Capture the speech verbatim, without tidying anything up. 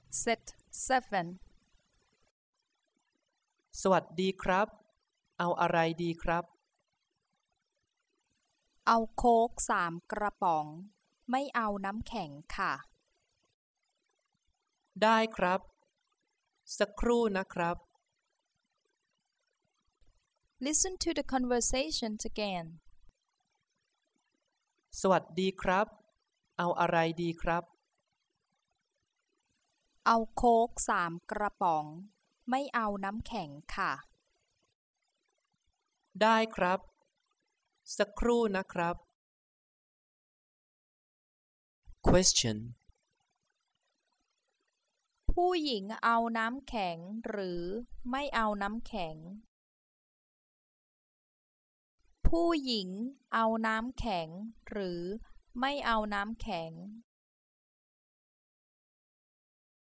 Set seven สวัสดีครับเอาอะไรดีครับเอาโค้กสามกระป๋องไม่เอาน้ำแข็งค่ะได้ครับสักครู่นะครับ Listen to the conversation again สวัสดีครับเอาอะไรดีครับเอาโค้กสามกระป๋องไม่เอาน้ำแข็งค่ะได้ครับสักครู่นะครับ Question ผู้หญิงเอาน้ำแข็งหรือไม่เอาน้ำแข็งผู้หญิงเอาน้ำแข็งหรือไม่เอาน้ำแข็ง